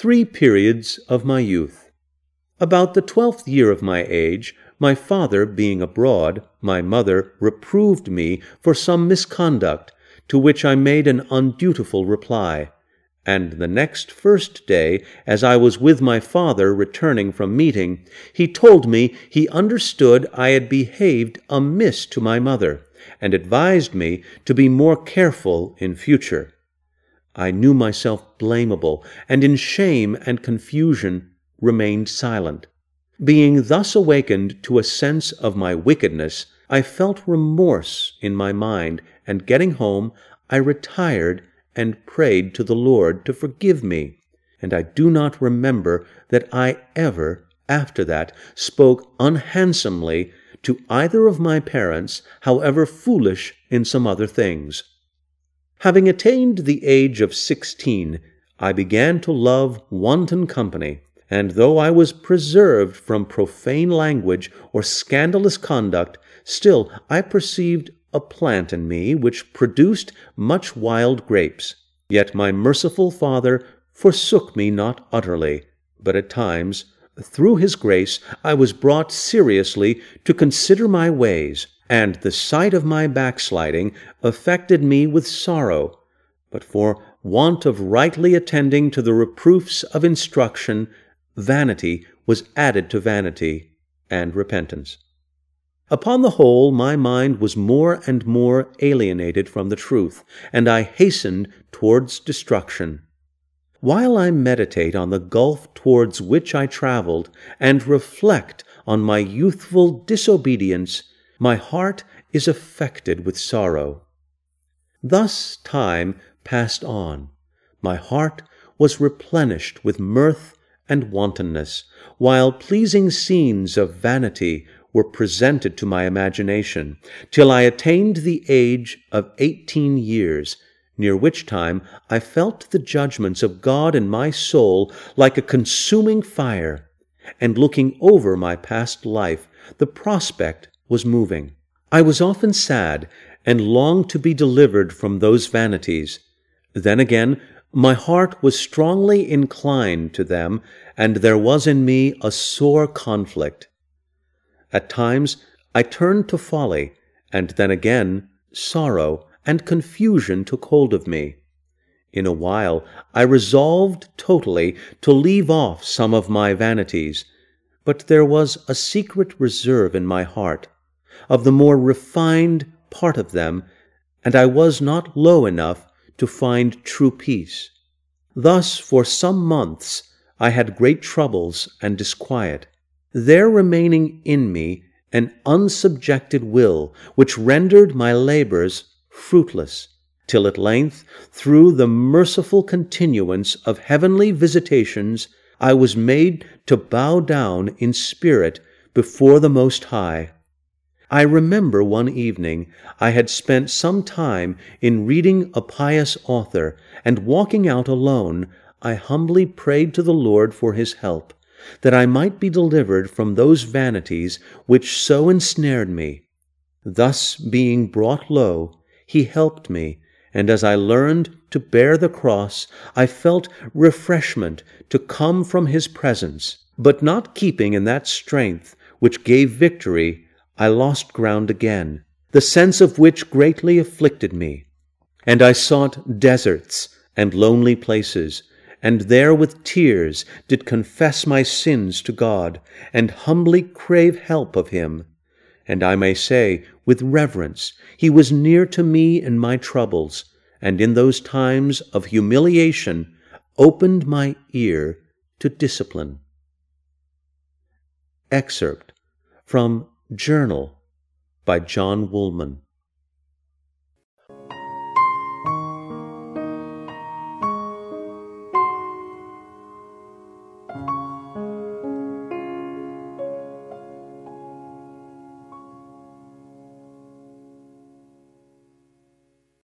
3 periods of my youth. About the 12th year of my age, my father being abroad, my mother reproved me for some misconduct, to which I made an undutiful reply. And the next first day, as I was with my father returning from meeting, he told me he understood I had behaved amiss to my mother, and advised me to be more careful in future. I knew myself blamable, and in shame and confusion remained silent. Being thus awakened to a sense of my wickedness, I felt remorse in my mind, and getting home, I retired and prayed to the Lord to forgive me, and I do not remember that I ever, after that, spoke unhandsomely to either of my parents, however foolish in some other things. Having attained the age of 16, I began to love wanton company, and though I was preserved from profane language or scandalous conduct, still I perceived a plant in me which produced much wild grapes. Yet my merciful Father forsook me not utterly, but at times, through his grace, I was brought seriously to consider my ways, and the sight of my backsliding affected me with sorrow. But for want of rightly attending to the reproofs of instruction, vanity was added to vanity, and repentance. Upon the whole, my mind was more and more alienated from the truth, and I hastened towards destruction. While I meditate on the gulf towards which I traveled, and reflect on my youthful disobedience, my heart is affected with sorrow. Thus time passed on. My heart was replenished with mirth and wantonness, while pleasing scenes of vanity were presented to my imagination, till I attained the age of 18 years, near which time I felt the judgments of God in my soul like a consuming fire, and looking over my past life, the prospect was moving. I was often sad, and longed to be delivered from those vanities. Then again, my heart was strongly inclined to them, and there was in me a sore conflict. At times I turned to folly, and then again sorrow and confusion took hold of me. In a while I resolved totally to leave off some of my vanities, but there was a secret reserve in my heart of the more refined part of them, and I was not low enough to find true peace. Thus for some months I had great troubles and disquiet, there remaining in me an unsubjected will, which rendered my labors fruitless, till at length, through the merciful continuance of heavenly visitations, I was made to bow down in spirit before the Most High. I remember one evening I had spent some time in reading a pious author, and walking out alone, I humbly prayed to the Lord for his help, that I might be delivered from those vanities which so ensnared me. Thus being brought low, he helped me, and as I learned to bear the cross, I felt refreshment to come from his presence. But not keeping in that strength which gave victory, I lost ground again, the sense of which greatly afflicted me. And I sought deserts and lonely places, and there with tears did confess my sins to God, and humbly crave help of him. And I may say, with reverence, he was near to me in my troubles, and in those times of humiliation opened my ear to discipline. Excerpt from Journal by John Woolman.